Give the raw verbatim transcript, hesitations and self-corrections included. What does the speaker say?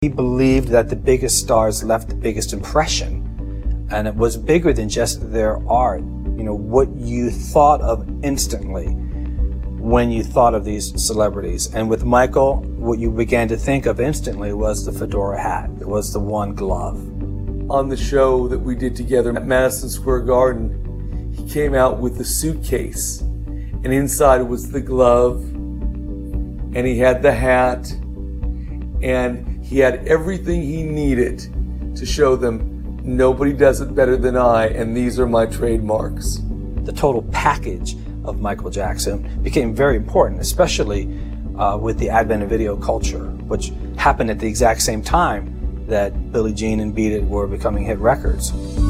He believed that the biggest stars left the biggest impression, and it was bigger than just their art. You know, what you thought of instantly when you thought of these celebrities. And with Michael, what you began to think of instantly was the fedora hat. It was the one glove. On the show that we did together at Madison Square Garden, he came out with the suitcase, and inside was the glove, and he had the hat, and he had everything he needed to show them, nobody does it better than I, and these are my trademarks. The total package of Michael Jackson became very important, especially uh, with the advent of video culture, which happened at the exact same time that Billie Jean and Beat It were becoming hit records.